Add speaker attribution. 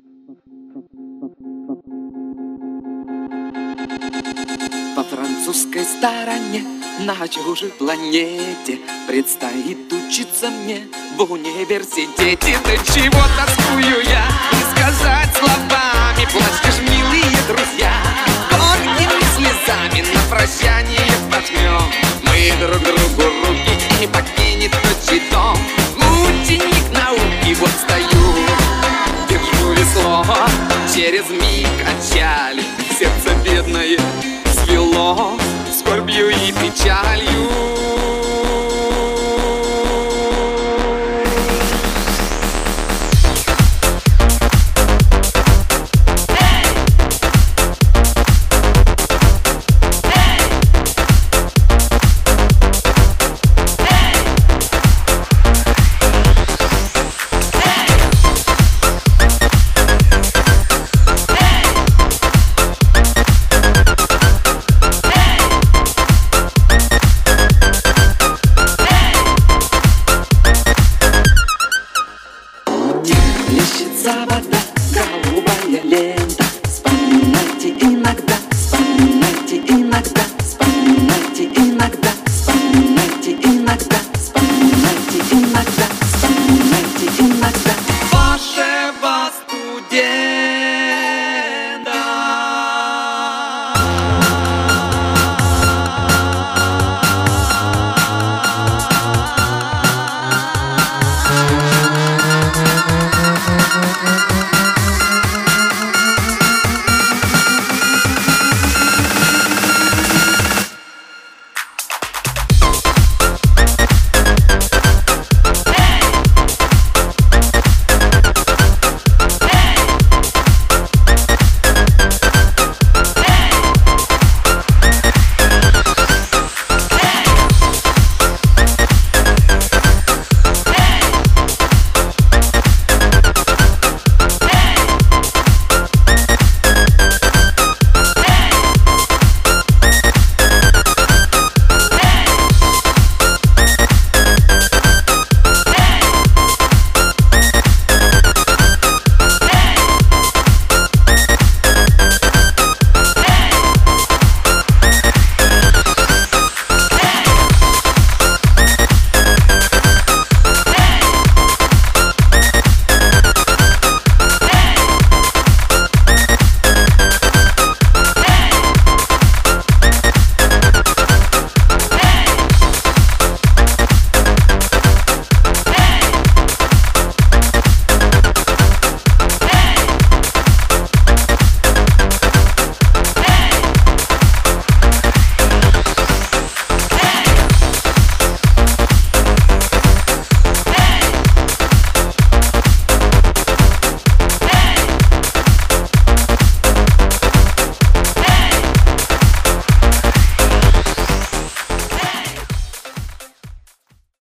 Speaker 1: Во французской стороне, на чужой планете, предстоит учиться мне в университете. До чего тоскую я, не сказать словами. Плачешь, милые друзья, горькими слезами. На прощание пожмем мы друг другу руки, и не покинет отчий дом мученик науки. Вот стою, держу весло, через миг отчали. Сердце бедное свело скорбью и печалью. Плещется вода, голубая лента. Вспоминайте иногда